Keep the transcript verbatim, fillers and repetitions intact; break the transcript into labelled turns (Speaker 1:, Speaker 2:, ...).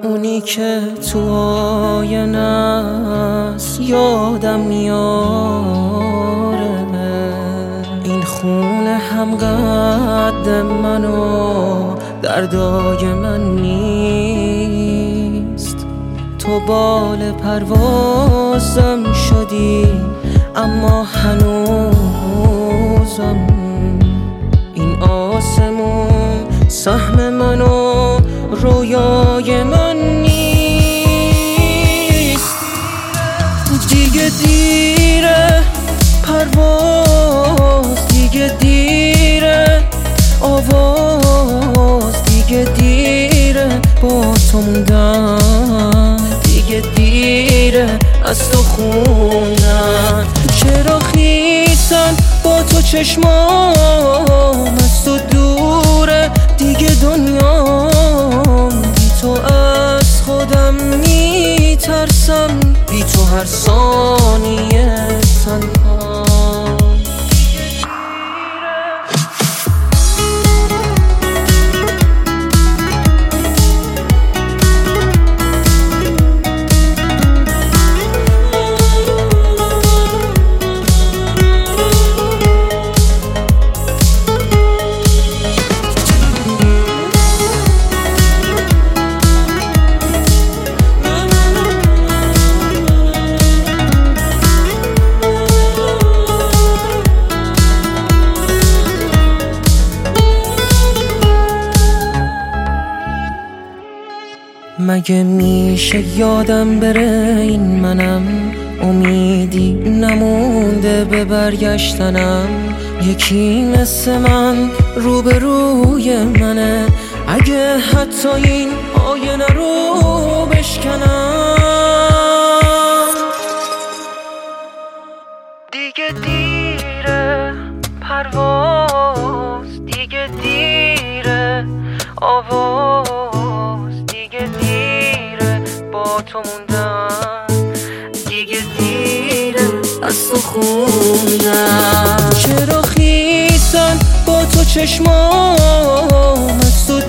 Speaker 1: اونی که تو آینه است یادم میاره، این خونه هم قد منو دردای من نیست. تو بال پروازم شدی اما هنوزم این آسمون سهم منو رویای من نیست. دیگه دیره پرواز، دیگه دیره آواز، دیگه دیره با تو موندن، دیگه دیره از تو خوندن. چرا خیسن با تو چشمام از تو دوره، دیگه دنیام بی تو از خودم میترسم، بی تو هر ثانیه تنها. مگه میشه یادم بره این منم، امیدی نمونده به برگشتنم. یکی مثل من روبروی منه، اگه حتی این آینه رو بشکنم. دیگه دیره پرواز، دیگه دیره آواز، دیگه دیره با تو موندن، دیگه دیره از تو خوندن. چرا خیسن با تو چشمام از تو